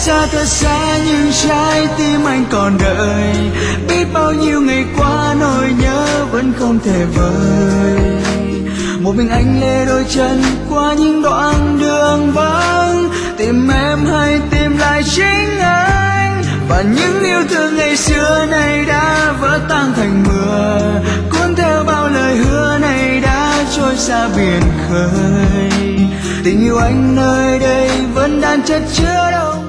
xa thật xa nhưng trái tim anh còn đợi. Biết bao nhiêu ngày qua nỗi nhớ vẫn không thể vơi. Một mình anh lê đôi chân qua những đoạn đường vắng, tìm em hay tìm lại chính anh. Và những yêu thương ngày xưa này đã vỡ tan thành mưa, cuốn theo bao lời hứa này đã trôi xa biển khơi. Tình yêu anh nơi đây vẫn đang chất chứa đâu